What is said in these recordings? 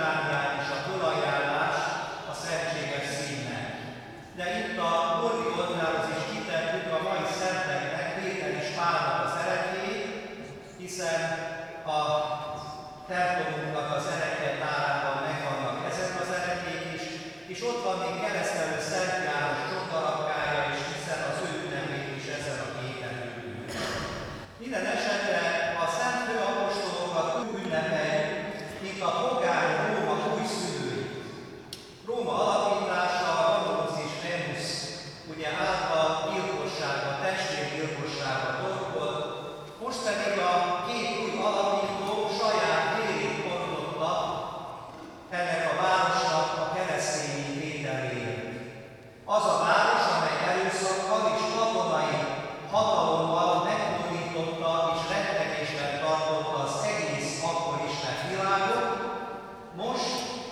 litánián is a fölajánlás a szentséges színnek. De itt a bordi oltárhoz is kitettük a mai szenteknek, Péter és Pálnak az erekét, hiszen a templomunknak az ereketárában megvannak ezek az erekék is, és ott van még keresztelő Szent János csontarabkája is, hiszen az ő ünnepét is ezen a képen ünnepünk. Minden esetre a szent főapostolokat úgy ünnepeljük, mint a pogány Róma újszülőit. Róma alapítása a Romulus és Remus ugye által gyilkosságba, testvérgyilkosságba torkolt, most pedig a két új alapító saját vérét pontotta ennek a városnak a keresztényi vételéért. Az a város, amely erőszakkal és katonai hatalommal megfordította és rettegésben tartotta az egész akkor ismert világot, most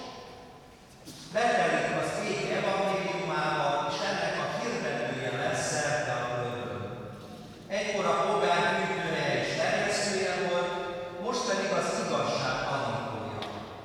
betelik az ég evangéliumával, és ennek a hirdetője lesz szerte a földön. Egykor a pogány gyűjtője és terjesztője volt, most pedig az igazság tanítója.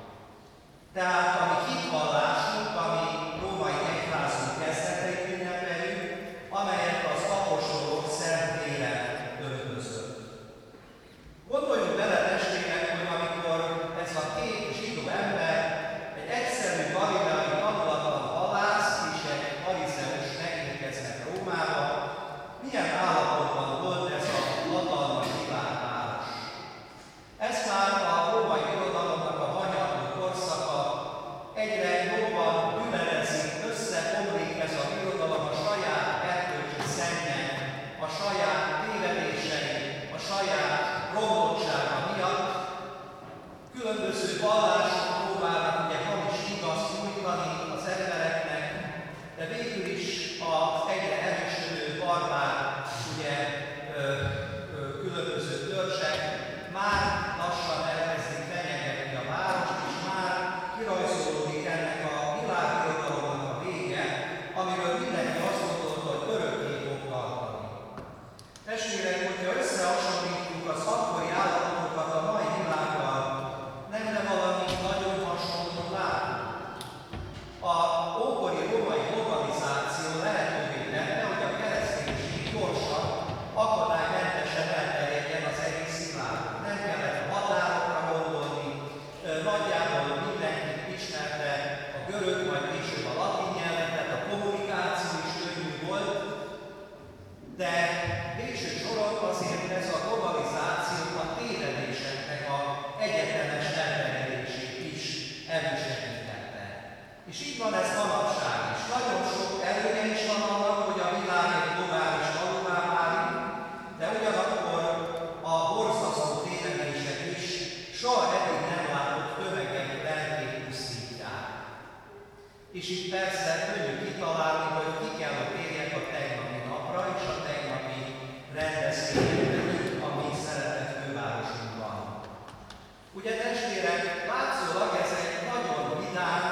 Tehát a mi hitvallásunk, ami római egyházunk kezdeteit ünnepeljük, amelyet az apostolok szentére ötvözött. Gondoljunk bele, testvérek, hogy amikor ez a két zsidó ember, egy egyszerű galileai tanulatlan halász és egy farizeus megérkeznek Rómába, milyen állapotban volt ez a hatalmas világváros. Ez már a római birodalomnak a hanyatló korszaka, egyre jobban gyűlölezik, összeomlik ez a birodalom a saját erkölcsi szennyen, a saját tévedései, a saját romlottsága miatt. Különböző vallások próbálnak ugye hamis igazt nyújtani az embereknek, de végül is az egyre erősödő barbár, ugye különböző törzsek már lassan elkezdik fenyegetni a várost, és már kirajzolódik ennek a világbirodalomnak a vége, amiről mindenki azt gondolta, hogy örökké fog tartani. Testvérek, hogyha összehasonlítjuk az akkori állapotokat a mai világgal, nem valami nagyon hasonlót látunk. A ókori római globalizáció lehetővé tette, hogy a kereszténység gyorsan, akadálymentesen elterjedjen az egész világon. Nem kellett a határokra gondolni, nagyjából mindenki ismerte a görög, majd később a latin nyelvet, tehát a kommunikáció is könnyű volt, de végső soron azért ez a globalizáció a tévedéseknek a egyetemes elterjedését is elősegítette. És így van ez manapság is. Nagyon sok előnye is van annak, hogy a világ egy globális valóvá válik, de ugyanakkor a borzasztó tévedések is soha eddig nem látott tömegeit lelkét pusztítják. És itt persze könnyű kitalálni, hogy ki kell, hogy térjek a tegnapi napra és a tegnapi rendezvényekre, itt a mi szeretett fővárosunkban. Ugye testvérek, látszólag ez egy nagyon vidám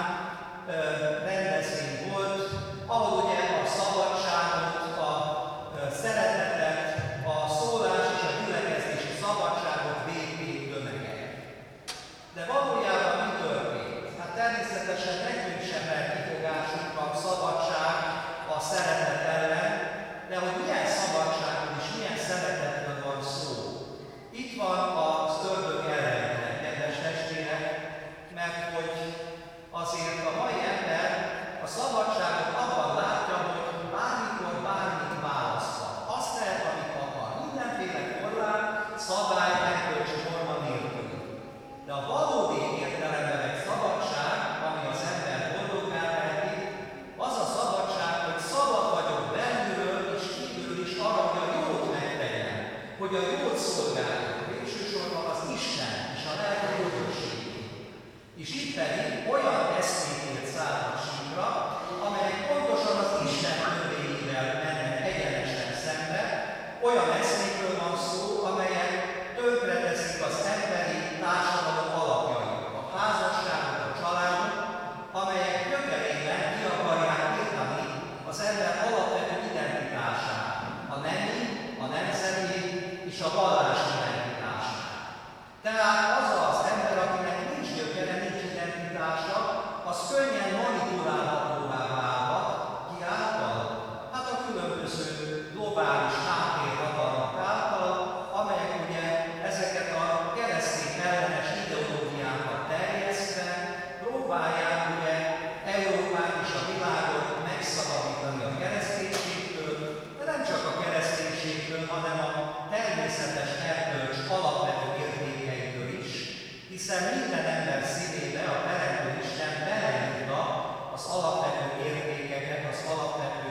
rendezvény volt, ahol ugye a szabadságot, a szeretetet, a szólás és a gyülekezési szabadságot védték tömegek. De valójában mi történt? Hát természetesen nekünk sem lehet kifogásunk a szabadság, a szeretet ellen, de hogy milyen szabadságról és milyen szeretetről van szó. Itt van a ördög ellenére, kedves testvérek, mert hogy azért a mai ember a szabadságot abban látja, hogy bármikor bármit választhat. Azt lehet, amit akar. Mindenféle korlát, szabály, erkölcsi norma nélkül. De a valódi értelemben egy szabadság, ami az ember boldoggá teheti, az a szabadság, hogy szabad vagyok belülről és kívülről is arra, hogy a jót megtegyen, hogy a jót szolgálja. Végsősorban az Isten és a lelki jogoség. És itt pedig olyan eszmékért szállnak síkra, amelyek pontosan az Isten törvényével mennek egyenesen szembe, olyan eszmékről van szó, amelyek tönkreteszik az emberi társadalom alapjait, a házasságot, a családot, amelyek gyökerében ki akarják írtani az ember alapvető identitását, a nemi, a nemzeti és a vallási identitását. Tehát az az ember, akinek nincs gyökere, nincs identitás, próbálják ugye Európát és a világot megszabadítani a kereszténységtől, de nem csak a kereszténységtől, hanem a természetes erkölcs alapvető értékeitől is, hiszen minden ember szívébe a Teremtő Isten beleírta az alapvető értékeket, az alapvető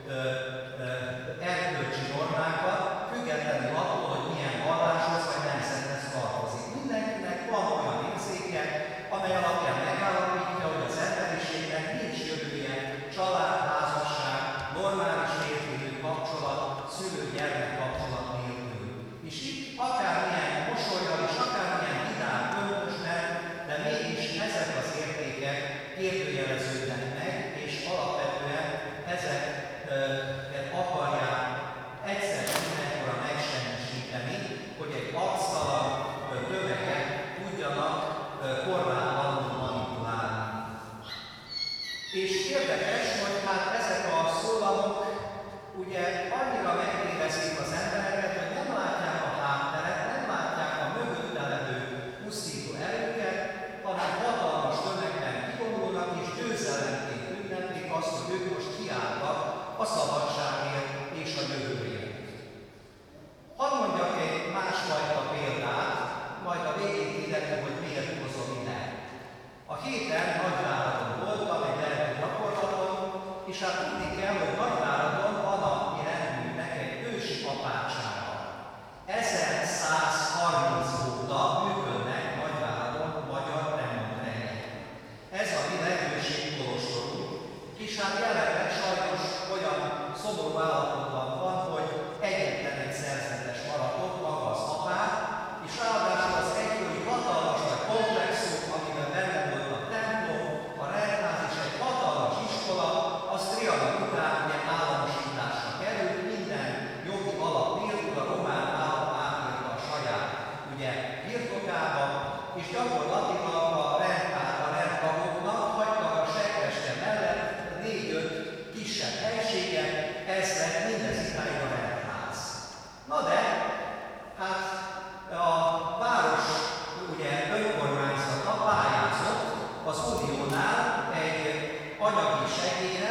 erkölcsi normákat, függetlenül attól, hogy milyen valláshoz vagy nemzethez tartozik. Mindenkinek van olyan érzéke, amely alapján megállapítja, hogy az emberiségnek nincs jövője, család, házasság, normális érvényű kapcsolat, szülő-gyermek kapcsolat nélkül. És itt akármilyen mosollyal és akármilyen vidám költösnek, de mégis ezek az értékek kérdőjeleződnek meg, és alapvetően ezeket akarják egyszer mindenkora megsemmisíteni, hogy egy arctalan tömegek tudjanak korlátlanul manipulálni. És érdekes, hogy hát ezek a szólamok ugye annyira megkérdezik az embereket, hogy nem látják a hátteret, nem látják a mögötte levő pusztító erőket, hanem hatalmas tömegben kivonulnak és győzelemként ünneplik azt, hogy ők most kiállnak a szabadságért és a jövőért. Hadd mondjak egy másfajta példát, majd a végén kiderül, hogy miért hozom ide. A héten Nagyváradon voltam, egy lelki gyakorlaton, és hát tudni kell, hogy Nagyváradon van a mi rendünknek egy ősi apátsága. 1130 óta működnek Nagyváradon magyar remontrendek. Ez a mi legősibb kolostorunk, és hát jelenleg sajnos olyan szomorú állapotban van, hogy egyetlen egy szerzetes maradott, maga az apát, és ráadásul az egykori hatalmas nagy komplexum, amiben benne volt a templom, a rendház és egy hatalmas iskola, az Trianon után ugye államosításra került, minden jogi alap nélkül a román állam átírta a saját ugye birtokába, és gyakorlatilag a rendtagoknak hagytak a Sekreste mellett 4-5 kisebb helységet, ez lett mindez idáig a rendház. Na de, hát a város ugye önkormányzata pályázott az Uniónál egy anyagi segélyre,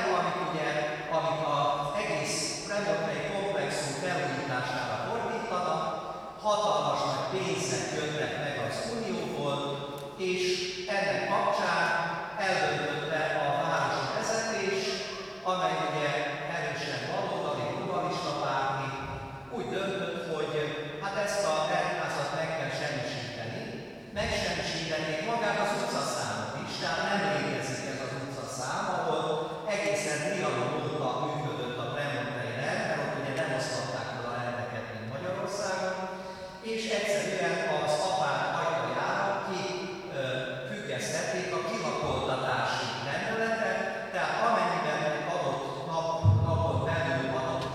amit az egész remontrei komplexum felújítására fordítanak, hatalmas nagy pénzek jöttek meg az Unióból, és ennek kapcsán eldöntötte a városi vezetés, amely ugye erősen baloldali, globalista párti, úgy döntött, hogy hát ezt a rendházat meg kell semmisíteni. Megsemmisítenék magát az utcaszámot is, tehát nem létezik ez az utcaszám, ahol egészen Trianon óta működött a remontrei rend, mert ott ugye nem osztották fel a rendeket, mint Magyarországon, és egyszerűen az apát ajtajára kifüggesztették a kilakoltatási rendeletet, tehát amennyiben egy adott napon belül, adott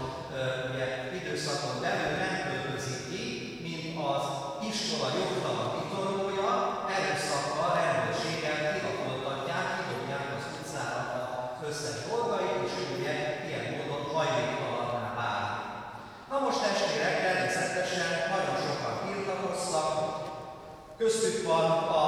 időszakon belül nem költözik ki, mint az iskola jogtalan vitorlója, erőszakkal, rendőrséggel kilakoltatják, kidobják az utcára az összes dolgait, és ugye ilyen módon hajléktalanná válik. Na most testvérek, természetesen nagyon sokan tiltakoztak, köztük van a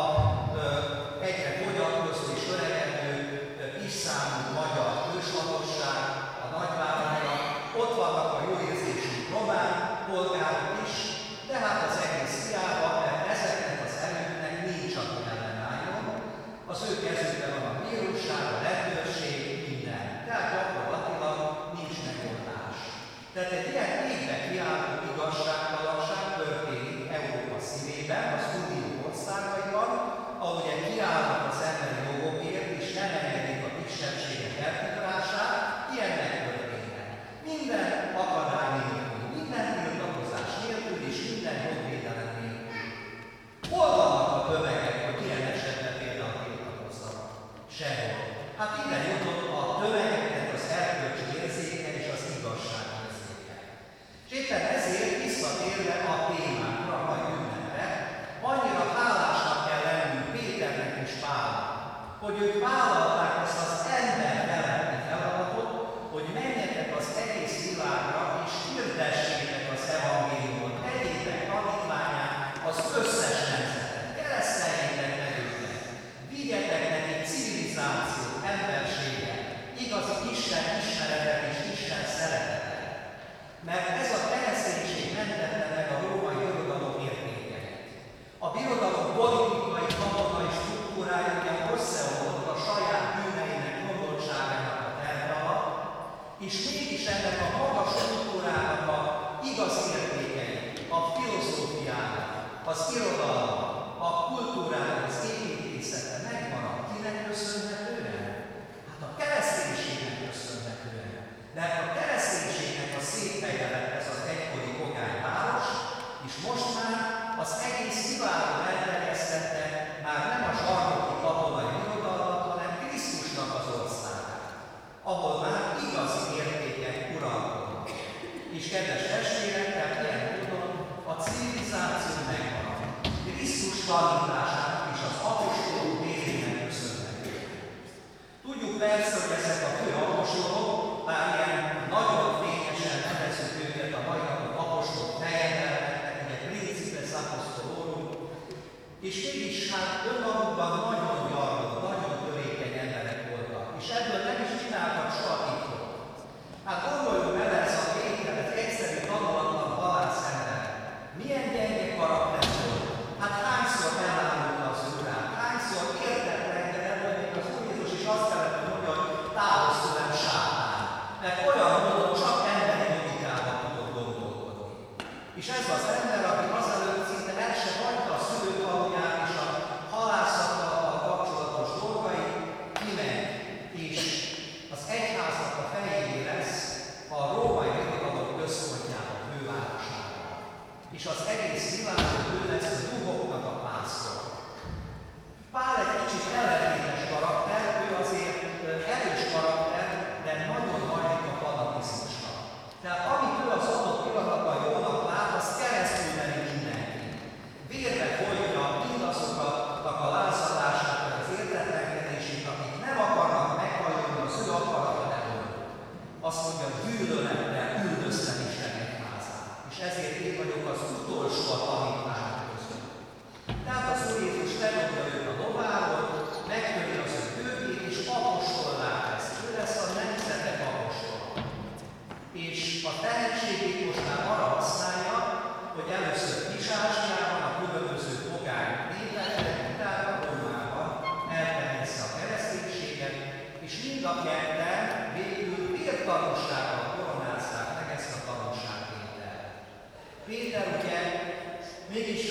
egyre fogyatkozó és öregedő kisszámú magyar őslakosság, a Nagyváradra, ott vannak a jóérzésű román polgárok is, de hát az egész hiába, mert ezeknek az erőknek nincs, aki ellenálljon. Az ő kezükben van a bíróság, a rendőrség, minden. Tehát gyakorlatilag nincs megoldás. Tehát egy ilyen égbe kiálló igazságtalanság történik Európa szívében, az Unió országaiban, ahol ugye kiállnak az emberi jogokért, és nem engedik a kisebbségek eltudorását, ilyennek történnek. Minden akadály nélkül, minden tiltakozás nélkül, és minden jogvédelem nélkül. Hol vannak a tömegek, hogy ilyen esetben például tiltakoznak? Sehol. Hát ide jutott a tömegeknek az erkölcsi érzéke és az igazság érzéke. És éppen ezért visszatérve a témákra, a mai ünnepre, annyira hálásnak kell lennünk Péternek és Pálnak, hogy ők vállalták ezt az ember feletti feladatot, hogy menjetek az egész világra és hirdessétek az evangéliumot, tegyétek tanítvánnyá az összes nemzetet, kereszteljétek meg őket, vigyetek nekik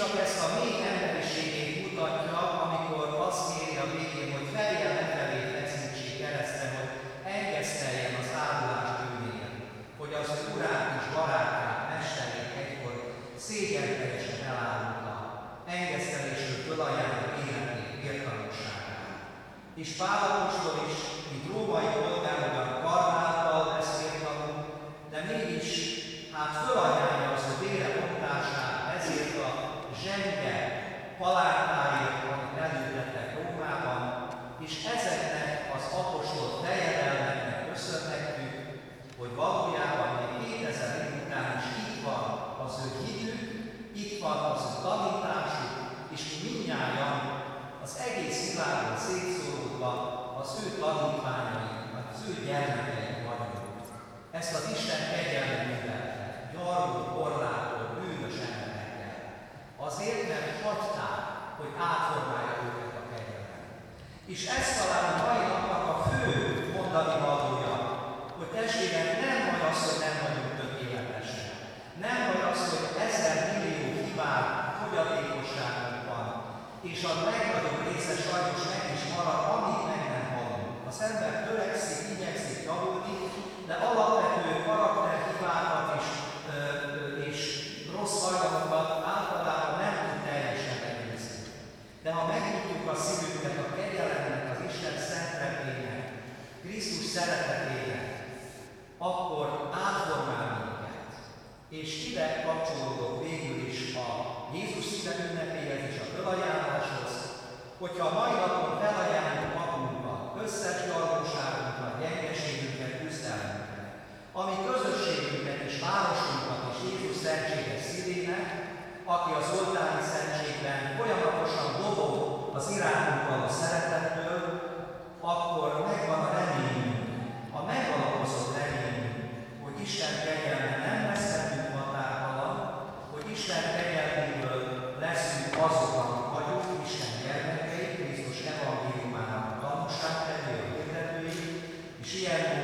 csak ezt a mély emberiségét mutatja, amikor azt kéri a végén, hogy fejjel lefelé feszítsék keresztre, hogy engeszteljen az áldulás bűnéért, hogy az ő urát és barátját, mesterét egykor szégyenteljesen elárulta, engesztelésről fölajánlja életét, vértanúságát. És Pál apostol is, mint római polgár, ugyan karmáltal lesz vértanú, de mégis fölajánlja az ő vére ontását, ezért a zsenge palántáért, amit elültettek Rómában, és ezeknek az apostol fejedelmeknek köszönhetjük, hogy valójában még 2000 év után is itt van az ő hitük, itt van az ő tanításuk, és mi mindnyájan az egész világon szétszóródva az ő tanítványai, az ő gyermekei vagyunk. Ezt az Isten kegyelmet művelte, gyarló, korlától, bűnös emberekkel. Azért, mert hagyták, hogy átformálja őket a kegyelmet. És ez talán a mai napnak a fő mondani valója, hogy testvérek, nem vagy az, hogy nem vagyunk tökéletesek. Nem vagy az, hogy 1000 millió hibát, fogyatékosságunk van, és a legnagyobb része sajnos meg is marad, amíg meg nem halunk. Az ember törekszik, igyekszik javulni, de alapvető karakterhibákat és rossz hajlamokat általában nem tud teljesen megnézni. De ha megnyitjuk a szívünket a kegyelemnek, az Isten szentléleknek, Krisztus szeretetének, akkor átformál minket. És ide kapcsolódok végül is a Jézus szíve ünnepéhez és a fölajánláshoz, hogyha a mai napon felajánljuk magunkat, összes gyarlóságunkat, gyengeségünket, küzdelmünket, ami közösségünket és városunkat és Jézus szentséges szívének, aki az oltári szentségben folyamatosan dobog az irántunk való szeretettől, akkor megvan a reményünk, a megalapozott reményünk, hogy Isten kegyelme nem lesz bennünk határtalan, hogy Isten kegyelméből leszünk azok, akik vagyunk, Isten gyermekei, Krisztus evangéliumának a tanúságtevői, a hirdetői, és ilyen